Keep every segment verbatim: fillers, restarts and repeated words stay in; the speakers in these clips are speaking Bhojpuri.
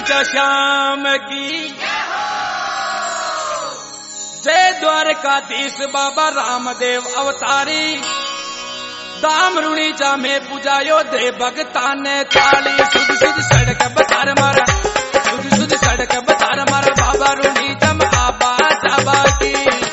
च श्याम की जय द्वारकाधीश बाबा रामदेव अवतारी दाम रुणी चा में पूजायो दे भगता ने थाली सुध सुध सड़क बतार मारा सुध सुध सड़क बतार मारा बाबा रुणी चम आबा जाबा की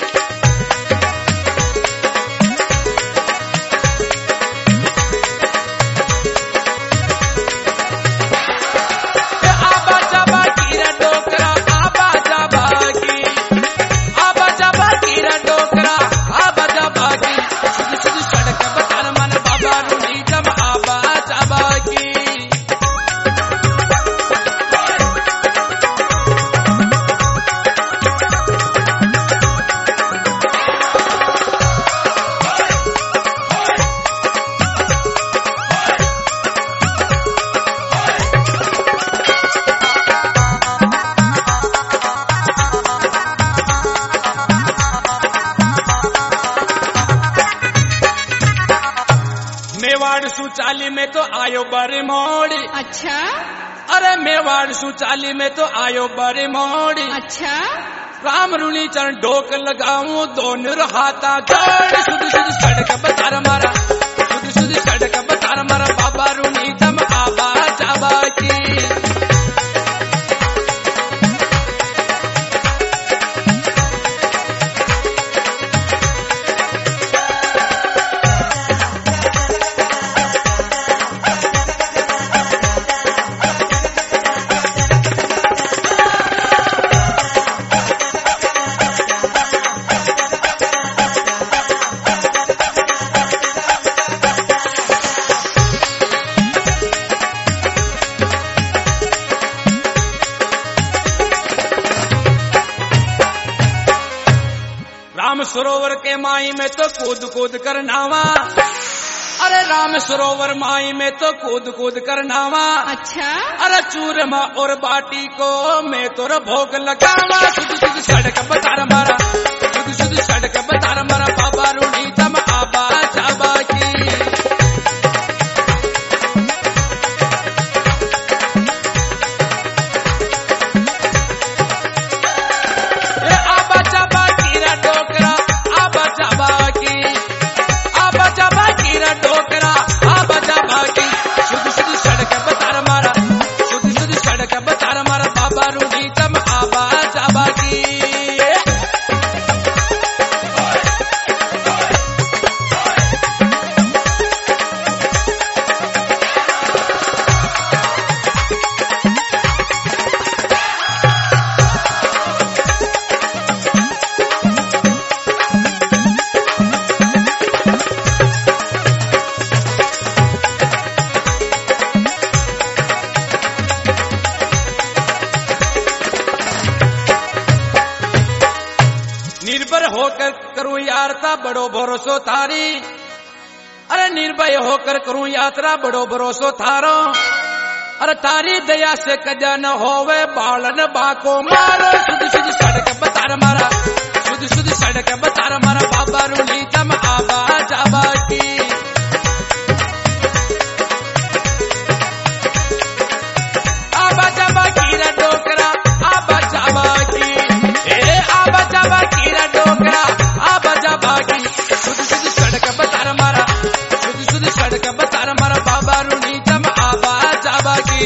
आबा जाबा की रे डोकरा आबा जाबा की आबा जाबा की रे डोकरा आबा जाबा की सुध सुध सड़क बतार मारा बाबा रुणी चम आबा जाबा की मेवाड़ सुचाली में तो आयो बड़े मोड़ी अच्छा अरे मेवाड़ सुचाली में तो आयो बड़े मोड़ी अच्छा राम रुणी चरण ढोक लगाऊं दोनों हाथा जोड़ सुध सुध सड़क बतार मारा सुध सुध सड़क बतार मारा बाबा रुणी चम आबा जाबा की राम सरोवर के माई में तो कूद कूद कर नावा अरे राम सरोवर माई में तो कूद कूद कर नावा अच्छा अरे चूरमा और बाटी को मैं तोर भोग लगावा सुध सुध सड़क बतार मारा सुध सुध सड़क बतार मारा बाबा रुणी चम आबा जाबा की ए आबा जाबा की रे डोकरा आबा जाबा की आबा जाबा की रे डोकरा आबा जाबा की सुध सुध सड़क बतार मारा सुध सुध सड़क बतार मारा बाबा रुणी चम आबा जाबा की निर्भर होकर करूं यात्रा बड़ो भरोसो थारी अरे निर्भय होकर करूं यात्रा बड़ो भरोसो थारो अरे तारी दया से कजा न होवे बालन बाको मारो सुध सुध सड़क बतार मारा सुध सुध सड़क बतार मारा बाबा रुणी चम आबा जाबा की आबा जाबा की रे डोकरा आबा जाबा की ए आबा जाबा की रे डोकरा आबा जाबा की सुध सुध सड़क बतार मारा सुध सुध सड़क बतार मारा बाबा रुणी चम आबा जाबा की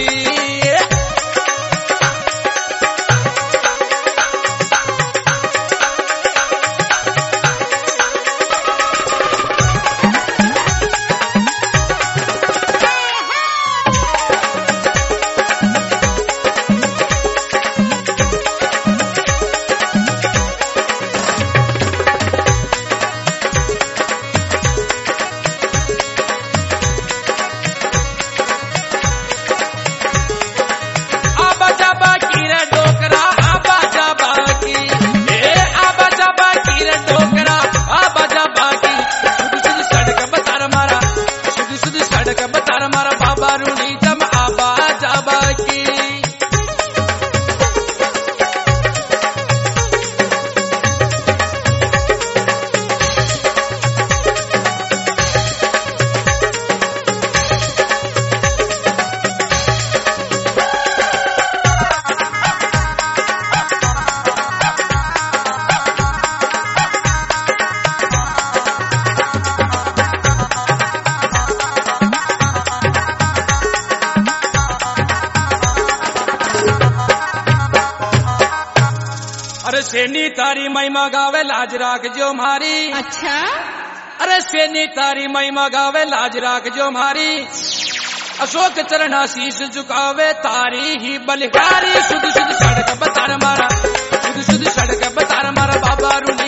सेनी तारी महिमा गावे लाज राख जो मारी। अच्छा अरे सेनी तारी महिमा गावे लाज राख जो मारी। अशोक चरण शीश झुकावे तारी ही बलिहारी। शुद्ध शुद्ध सड़क बतार मारा, शुद्ध शुद्ध सड़क बतार मारा बाबा रूनी